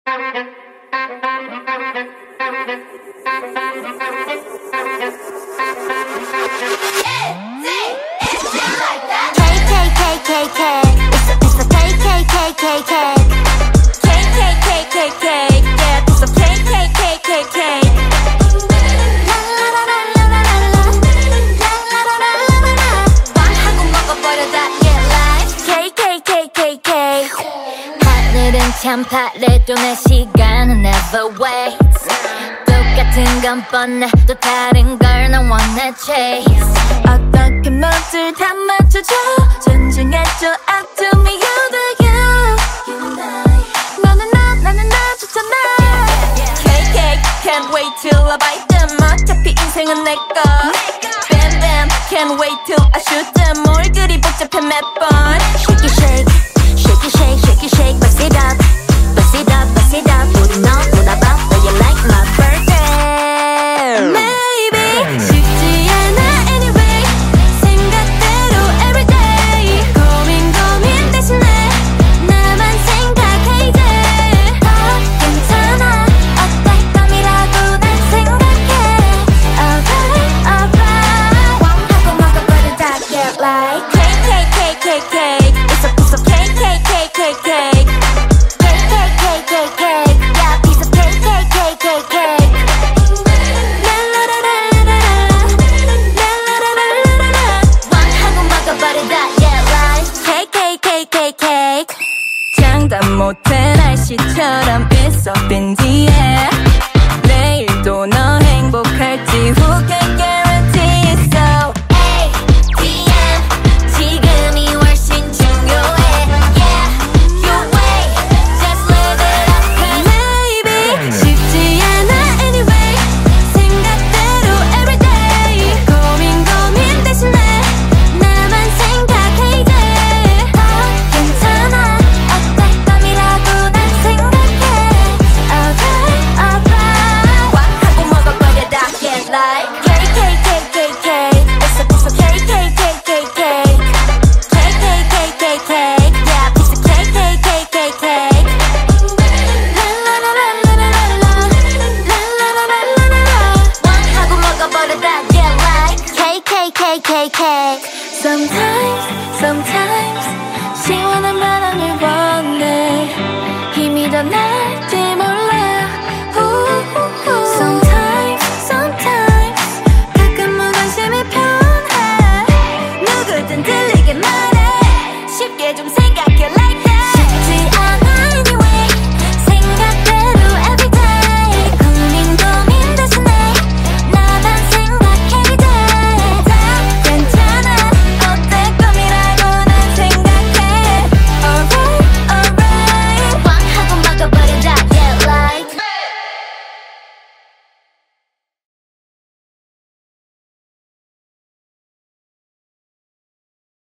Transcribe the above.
참 바래도 내 시간은 never waits. 똑같은 건 뻔해 또 다른 걸 난 원해 chase. 어떻게 멋을 다 맞춰줘 존중해줘 up to me you the you. 너는 나는 나좋잖아. KK can't wait till I bite them. 어차피 인생은 내꺼. Bam bam can't wait till I shoot them. 뭘 그리 복잡해 몇 번. Shake it shake shake it shake shake it shake bust it up bust it up bust it up. 우리 너보다 바빠 you like my birthday. Maybe 쉽지 않아 anyway 생각대로 everyday. 고민 대신에 나만 생각해 이제. 괜찮아 어떨 감이라도 난 생각해. Alright alright 하고 먹어버리자 get like KKKKK. It's a piece of cake cake cake cake cake. Yeah, piece of cake cake cake cake cake. 하고 먹어버리자 yeah right. Cake cake cake cake cake. 장담 못해 날씨처럼 it's up in the air. 내일도 너 행복할지 who can guarantee. So ATM 지금이 훨씬 중요해. Yeah, you wait, just live it up. maybe 쉽지 않아 anyway 생각대로 everyday. 고민 대신에 나만 생각해 이제. 괜찮아 어떨 감이라도 난 생각해. Alright alright 하고 먹어버려다 get like KKKKK. It's a piece of cake cake cake cake cake. KKKKK. Yeah, piece of cake cake cake cake cake. 하고 먹어버리다 get like KKKKK. Sometimes 시원한 바람을 원해. 힘이 더 날 때